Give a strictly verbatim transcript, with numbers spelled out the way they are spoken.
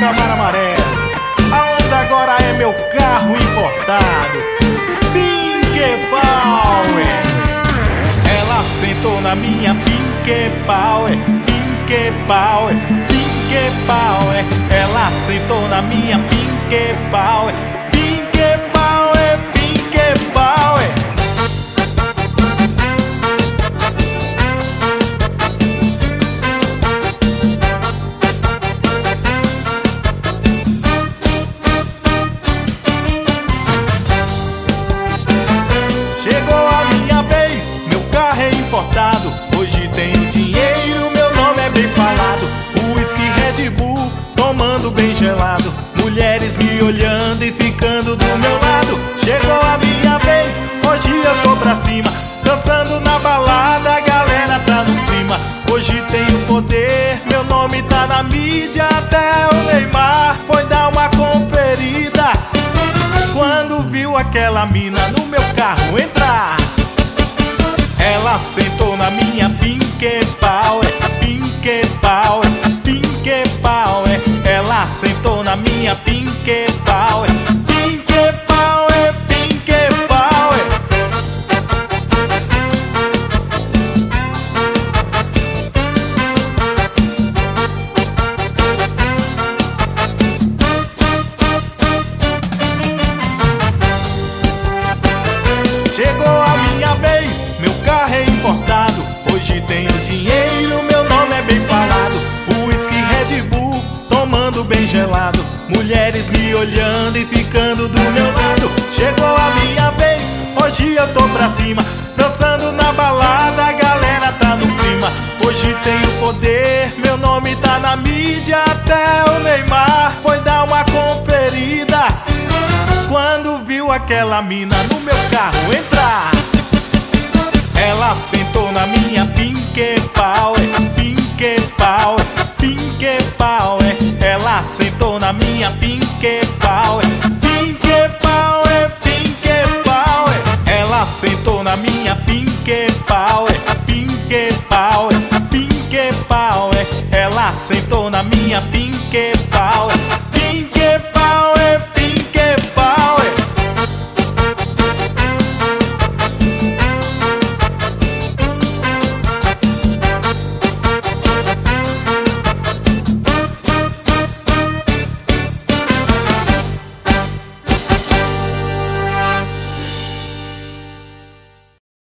Guanabara amarelo. A onda agora é meu carro importado, Pink Power. Ela sentou na minha Pink Power, Pink Power, Pink Power. Ela sentou na minha Pink Power, Pink Power, Pink Power. Chegou a minha vez, meu carro é importado. Hoje tenho dinheiro, meu nome é bem falado. Whisky Red Bull, tomando bem gelado. Mulheres me olhando e ficando do meu lado. Chegou a minha vez, hoje eu tô pra cima. Dançando na balada, a galera tá no clima. Hoje tenho poder, meu nome tá na mídia. Até o Neymar foi dar uma conferida quando viu aquela mina no meu carro entrar. Ela sentou na minha Pink Power, Pink Power, Pink Power. Ela sentou na minha Pink Power, Pink Power, Pink Power. Chegou a minha vez, meu carro é importado. Hoje tenho dinheiro, meu nome é bem falado. Whisky Red Bull, tomando bem gelado. Mulheres me olhando e ficando do meu lado. Chegou a minha vez, hoje eu tô pra cima. Dançando na balada, a galera tá no clima. Hoje tenho poder, meu nome tá na mídia. Até o Neymar foi dar uma conferida quando viu aquela mina no meu carro entrar. Ela sentou na minha Pink Power, Pink Power, Pink Power. Ela sentou na minha Pink Power, Pink Power, Pink Power. Ela sentou na minha Pink Power, Pink Power, Pink Power. Ela sentou na minha Pink Power, Pink